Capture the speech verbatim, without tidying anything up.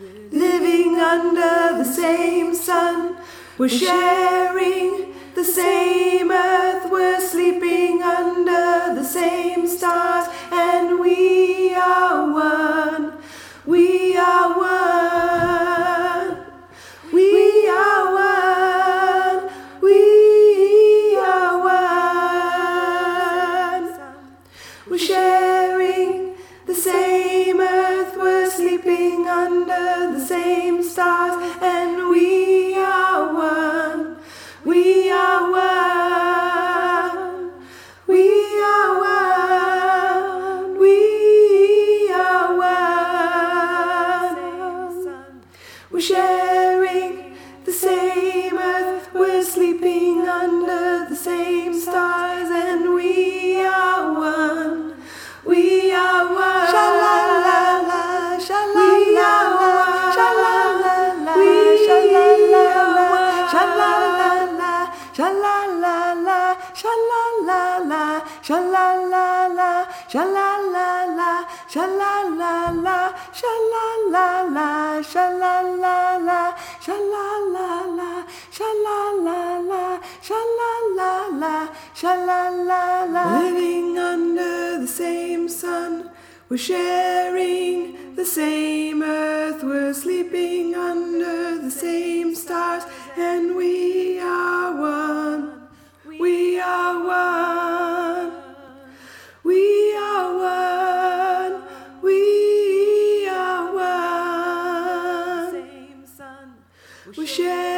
living under the same sun. We're sharing the same earth. We're sleeping under the same stars, and we are one. We are one. We are one. We are one. We're sharing the same earth. We're sleeping under the same stars, and we are one. We are one. We are one. We are one. We're sharing the same earth. We're sleeping under the same stars, and we are one. We are one. Sha-la-la-la, sha-la-la-la, sha-la-la-la, sha-la-la-la, sha-la-la-la, sha-la-la-la, sha-la-la-la, sha-la-la-la, sha-la-la-la, sha-la-la-la, sha-la-la-la, sha-la-la-la, sha-la-la-la, sha-la-la-la, sha-la-la-la, sha-la-la-la. Living under the same sun, we're sharing the same earth. We're sleeping under the same stars, and we are one. We are one. We are one. We are one. We're sharing